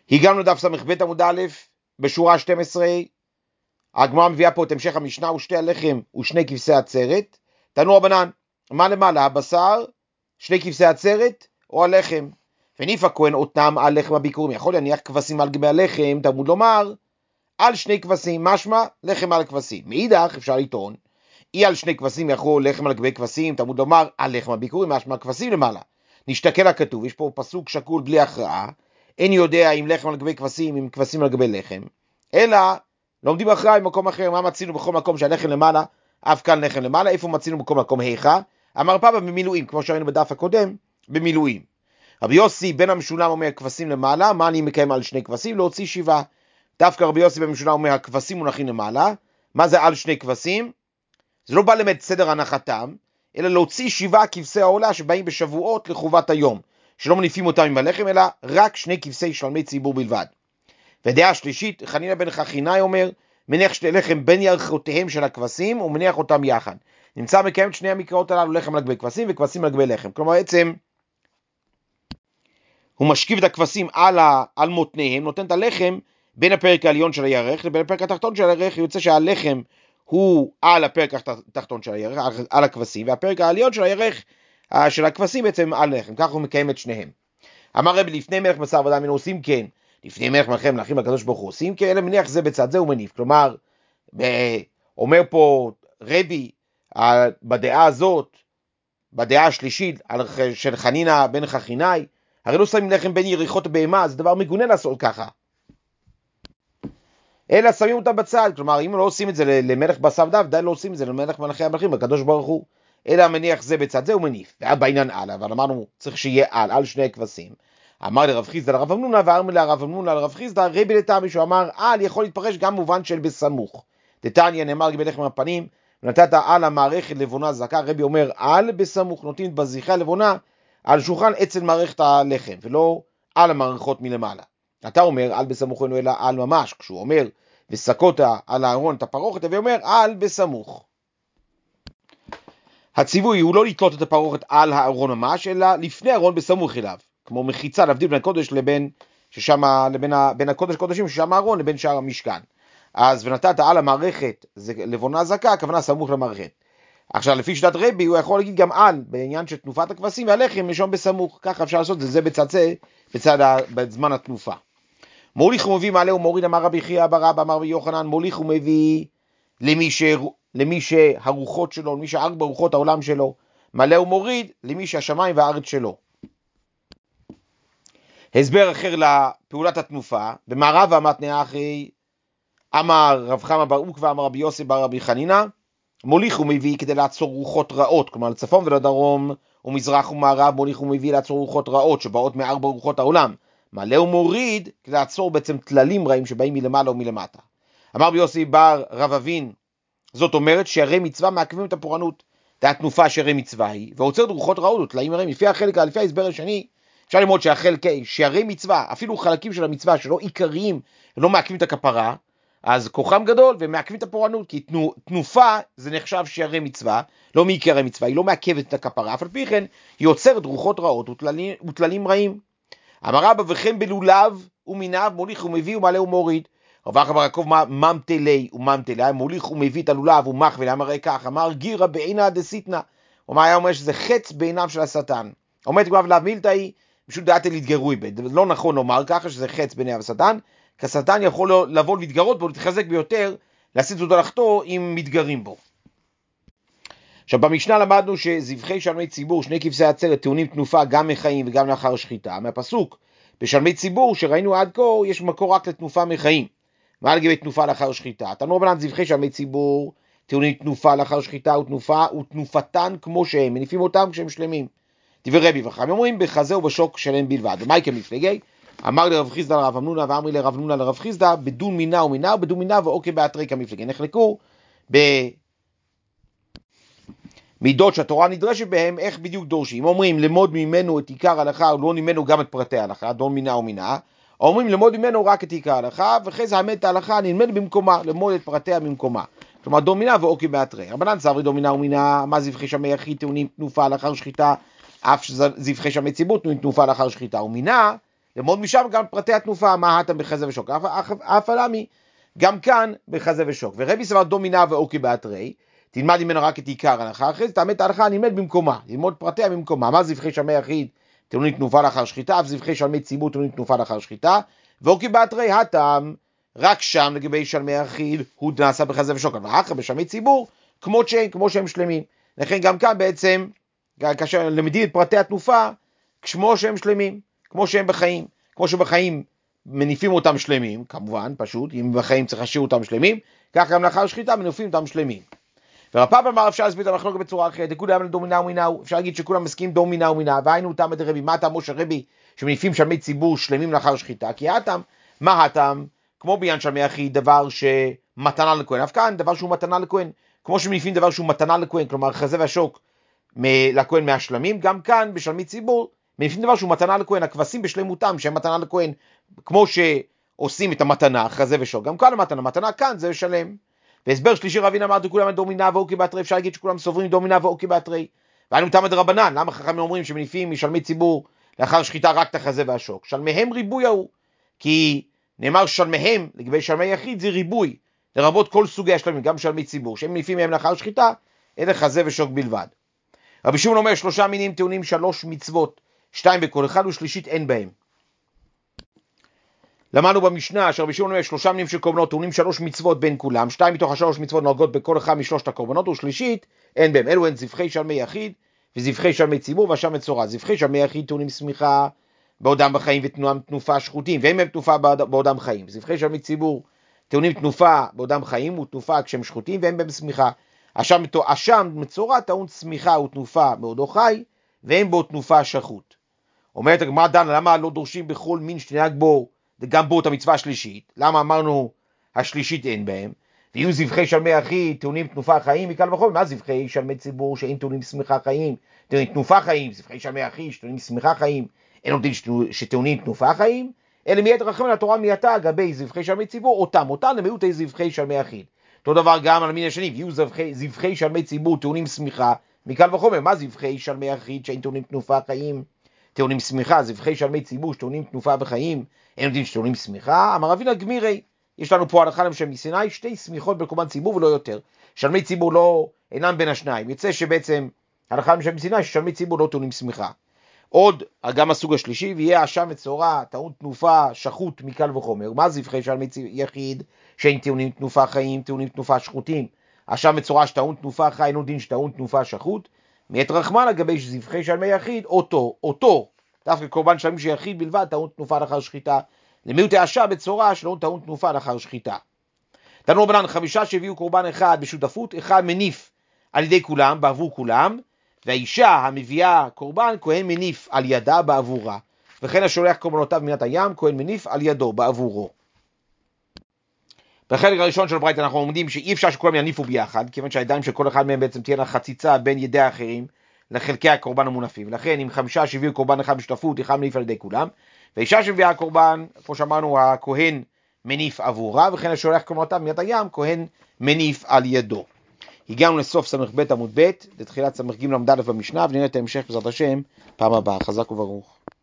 הגענו לדף ס"ב עמוד א', בשורה 12, הגמרא מביאה פה את המשך המשנה, ושתי הלחם ושני כבשי עצרת. תנו רבנן, מה למעלה, הבשר, שני כבשי עצרת או הלחם? וניף הכהן אותם על לחם הביקורים, יכול להניח כבשים על גבי הלחם, תלמוד לומר, על שני כבשים, משמע לחם על כבשים. מאידך אפשר לטעון, אי על שני כבשים יכול לחם על גבי כבשים, תלמוד לומר, על לחם הביקורים, משמע כבשים למעלה. נשתכל הכתוב, יש פה פסוק שקול בלי הכרעה, אין יודע אם לחם על גבי כבשים, אם כבשים על גבי לחם, אלא לומדים הכרעה במקום אחר. מה מצינו בכל מקום שהלחם למעלה, אף כאן לחם למעלה? איפה מצינו בכל מקום היכה? אמר פאבא במילואים, כמו שראינו בדף הקודם, במילואים. רבי יוסי בן המשולם אומר כבשים למעלה, מה אני מקיים על שני כבשים? להוציא 7. דווקא רבי יוסי בן המשולם אומר הכבשים מונחים למעלה. מה זה על שני כבשים? זה לא בא למד סדר הנחתם, אלא להוציא 7 כבשי העולה שבאים בשבועות לחובת היום, שלא מניפים אותם עם הלחם, אלא רק 2 כבשי שלמי ציבור בלבד. ודעה שלישית, חנינא בן חכינאי אומר, מניח שתי לחם בין ירכותיהם של הכבשים, ומניח אותם יחד. נמצא מקיים את שני המקראות הללו, לחם על גבי כבשים וכבשים על גבי לחם. כלומר, בעצם, הוא משכיב את הכבשים על מותניהם, נותן את הלחם בין הפרק העליון של הירך לבין הפרק התחתון של הירך. יוצא שהלחם הוא על הפרק התחתון של הירך, על הכבשים, והפרק העליון של הירך של הכבשים בעצם על לחם. כך הוא מקיים את שניהם. אמר רבי, לפני מלך בשר ודם היינו עושים כן, לפני מלך מלכים מלכים הקדוש ברוך הוא עושים כן, אלא מניח זה בצד זה ומניף. כלומר, אומר פה רבי, בדעה הזאת, בדעה השלישית של חנינא בן חכינאי, הרי לא שמים לחם בין יריחות בהמה, זה דבר מגונה לעשות ככה, אלא שמים אותה בצד. כלומר, אם לא עושים את זה למלך בשר ודם, די לא עושים את זה למלך מלכי המלכים הקדוש ברוך הוא, אלא מניח זה בצד זה ומניף. והיה בעניין על, אבל אמרנו צריך שיהיה על שני כבשים. אמר לרב חיסדא לרב אמנונא, ואמר לרב אמנונא לרב חיסדא, רבי לטעמי, שהוא אמר על יכול להתפרש גם מובן של בסמוך. דתניא נאמר גבי לחם הפנים, ונתת על המערכת לבונה זכה. רבי אומר על בסמוך, נותנים בזיחה לבונה על שולחן אצל מערכת הלחם, ולא על המערכות מלמעלה. אתה אומר על בסמוך אינו אלא על ממש, כשהוא אומר וסקות על הארון את הפרוכת, ואומר על בסמוך. הציווי הוא לא לתלות את הפרוכת על הארון ממש, אלא לפני הארון בסמוך אליו, כמו מחיצה, להבדיל בין הקודש בין הקודש קודשים ששם הארון לבין שאר המשכן. אז ונתת על המערכת, זה לבונה זכה, הכוונה סמוך למערכת. עכשיו לפי שיטת רבי הוא יכול להגיד גם על, בעניין של תנופת הכבשים והלחם משום בסמוך, ככה אפשר לעשות זה בצד זה, בזמן התנופה. מוליך ומביא מעלה ומוריד, אמר רבי חייא בר אבא אמר רבי יוחנן, מוליך ומביא למי שהרוחות שלו, למי שהארבע רוחות העולם שלו, מעלה ומוריד למי שהשמיים והארץ שלו. הסבר אחר לפעולת התנופה, במערב המתניה אחי, אמר רב חמא בר עוקבא אמר רבי יוסי בר רבי חנינא, מוליך ומביא כדי לעצור רוחות רעות, כלומר לצפון ולדרום ומזרח ומערב, מוליך ומביא לעצור רוחות רעות שבאות מארבע רוחות העולם. מעלה ומוריד כדי לעצור בעצם תללים רעים שבאים מלמעלה ומלמטה. אמר רבי יוסי בר רב אבין, זאת אומרת שהרי מצווה מעכבים את הפורענות, זה התנופה שהרי מצווה היא, ועוצרת רוחות רעות ותללים רעים. לפי ההסבר השני, אפשר ללמוד שהרי מצווה, אפילו חלקים של המצווה שלא עיקריים, לא מעכבים את הכפרה, אז כוחם גדול ומעכבים את הפורענות, כי תנופה זה נחשב שהרי מצווה, לא מעיקרי מצווה, היא לא מעכבת את הכפרה, אף על פי כן היא עוצרת רוחות רעות ותללים רעים. אמר רבא וכן בלולב ומיניו מוליך ומביא ומעלה ומוריד. רב אחא בר יעקב ממתלי וממתלי, מוליך ומביא את הלולב ומחווה, אמר כך, אמר גירא בעינא דסיתנא, ומה היה אומר שזה חץ בעיניו של השטן. אומרת גמרא ולאו מילתאי, פשוט דעתי להתגרו איבד. לא נכון לומר ככה שזה חץ בעיניו השטן, כי השטן יכול לבוא להתגרות בו, להתחזק ביותר, להסיט אותו לחטוא אם מתגרים בו. עכשיו במשנה למדנו שזבחי שלמי ציבור, שני כבשי עצרת, טעונים תנופה גם מחיים וגם לאחר שחיטה. מהפסוק בשלמי ציבור שראינו עד כה יש מקור רק לתנופה מחיים. מה לגבי תנופה לאחר שחיטה? תנו רבנן זבחי שלמי ציבור, טעונים תנופה לאחר שחיטה ותנופתן כמו שהם, מניפים אותם כשהם שלמים. דברי רבי וחכמים אומרים בחזה ובשוק שלם בלבד. ומה יקרה מפלגי? אמר לרב חיסדא לרב אמנונא ואמרי לרב אמנונא לרב חיסדא, בדון מינה ומינה ובדון מינה ואוקיי באתרי כמפלגי. נחלקו במידות שהתורה נדרשת בהם, איך בדיוק דורשים. אומרים למוד ממנו את עיקר ההלכה ולא ממנו גם את פרטי ההלכה, דון מינה ומינה. אומרים למוד ממנו רק את עיקר ההלכה, ואחרי זה האמת ההלכה נלמד במקומה, למוד את פרטיה במקומה. כלומר דון מינה ואוקיי באתרי. רבנן סברי דון מינה ומינה, מה זבחי שמי יחיד טעונים תנופה לאחר שחיטה, אף זבחי שמי ציבור טעונים תנופה לאחר שחיטה ומינה, למוד משם גם פרטי התנופה, מה הטעם בחזה ושוק, אף על עמי, גם כאן בחזה ושוק. ורבי סבר דומינה ואוקי באתרי, תלמד ממנו רק את עיקר ההלכה, אחרי זה תאמת את ההלכה נלמד במקומה, ללמוד פרטיה במקומה. מה זבחי שלמי יחיד טעונים תנופה לאחר שחיטה, אף זבחי שלמי ציבור טעונים תנופה לאחר שחיטה, ואוקי באתרי הטעם, רק שם לגבי שלמי יחיד הוא נעשה בחזה ושוק, אבל אחר בשלמי ציבור כמו שהם שלמים. לכן גם כאן בעצם, כאשר למדים את פרטי התנופה, כמו שהם שלמים, כמו שהם בחיים, כמו שבחיים מניפים אותם שלמים, כמובן, פשוט, אם בחיים צריך להשאיר אותם שלמים, כך גם לאחר שחיטה מניפים אותם שלמים. ורפ"פ אמר אפשר להסביר את המחלוקת בצורה אחרת, לכולם דומינה ומינהו, אפשר להגיד שכולם מסכימים דומינה ומינהו, והיינו טעם את רבי, מה הטעם של רבי שמניפים שלמי ציבור שלמים לאחר שחיטה? כי הטעם, מה הטעם? כמו בעניין שלמי יחיד, דבר שמתנה לכהן, אף כאן דבר שהוא מתנה לכהן, כמו שמניפים דבר שהוא מתנה לכהן, כלומר חזה והשוק לכהן מהשלמים, גם כאן בשלמי ציבור מניפים דבר שהוא מתנה לכהן, הכבשים בשלמותם שהם מתנה לכהן, כמו שעושים את המתנה, חזה ושוק, גם כאן המתנה כאן זה שלם. והסבר שלישי רבינה אמר כולם דומינה ואוקי באתרי, אפשר להגיד שכולם סוברים דומינה ואוקי באתרי, והיינו תמד רבנן, למה חכמים אומרים שמניפים משלמי ציבור לאחר שחיטה רק את החזה והשוק? שלמיהם ריבוי ההוא, כי נאמר שלמיהם לגבי שלמי יחיד זה ריבוי, לרבות כל סוגי השלמים, גם שלמי ציבור, שהם מניפים מהם לאחר שחיטה, אלה חזה ושוק בלבד. רבי שמעון אומר 3 מינים טעונים 3 מצוות, 2 בכל אחד ושלישית אין בהם. למדנו במשנה שרבי שמעון אומר 3 מינים של קורבנות טעונים 3 מצוות בין כולם, 2 מתוך 3 מצוות נוהגות בכל אחד משלושת הקורבנות, ושלישית אין בהם. אלו הן זבחי שלמי יחיד וזבחי שלמי ציבור והשם מצורע. זבחי שלמי יחיד טעונים סמיכה בעודם בחיים ותנופה שחוטים, ואין מהם תנופה בעודם חיים. זבחי שלמי ציבור טעונים תנופה בעודם חיים ותנופה כשהם שחוטים ואין בהם סמיכה. השם מצורע טעון סמיכה ותנופה בעודו חי ואין בו תנופה שחוט. אומרת הגמרא דנה, למה לא דורשים בכל מין שתנהג בו גם בו את המצווה השלישית? למה אמרנו השלישית אין בהם? ויהיו זבחי שלמי יחיד טעונים תנופה חיים, מקל וחומר. מה זבחי שלמי ציבור שאין טעונים סמיכה חיים, טעונים תנופה חיים? זבחי שלמי יחיד שטעונים סמיכה חיים, אין עומדים שטעונים תנופה חיים, אלא מיד רחמים לתורה מייתה אגבי זבחי שלמי ציבור, אותם למיעוט זבחי שלמי יחיד. אותו דבר גם על מין השני, ויהיו זבחי שלמי ציבור טעונים סמיכה, מקל וחומר. מה זבחי שלמי יחיד שאין טעונים תנופה חיים, טעונים סמיכה? זבחי שלמי ציבור שטעונים תנופה וחיים, אין יודעים שטעונים סמיכה. אמר רבינה גמירי, יש לנו פה הלכה למשל מסיני, 2 סמיכות בקורבן ציבור ולא יותר. שלמי ציבור לא אינם בין השניים. יצא שבעצם הלכה למשל מסיני ששלמי ציבור לא טעונים סמיכה. עוד גם הסוג השלישי, ויהיה השם מצורע טעון תנופה שחוט מקל וחומר. מה זבחי שלמי יחיד שאין טעונים תנופה חיים, טעונים תנופה שחוטים? השם מצורע שטעון תנופה חי, אין יודעים שטעון תנופה שחוט. מאת רחמן לגבי זבחי שלמי יחיד, אותו דווקא קורבן שלמים שיחיד בלבד טעון תנופה לאחר שחיטה, למיעוט האשה בצורה שלא טעון תנופה לאחר שחיטה. תנו רבנן 5 שהביאו קורבן אחד בשותפות, אחד מניף על ידי כולם בעבור כולם, והאישה המביאה קורבן כהן מניף על ידה בעבורה, וכן השולח קורבנותיו מנת הים כהן מניף על ידו בעבורו. בחלק הראשון של הברייתא אנחנו לומדים שאי אפשר שכולם יניפו ביחד, כיוון שהידיים של כל אחד מהם בעצם תהיינה חציצה בין ידי האחרים לחלקי הקורבן המונפים. לכן אם 5 שהביאו קורבן אחד בשותפות, אחד מניף על ידי כולם, והאישה שמביאה קורבן, כמו שאמרנו, הכהן מניף עבורה, וכן השולח קורבנותיו מנת הים כהן מניף על ידו. הגענו לסוף סמך ב' עמוד ב', לתחילת סמך ג' עמוד א' במשנה, ונראה את ההמשך בעזרת השם פעם הבאה. חזק וברוך.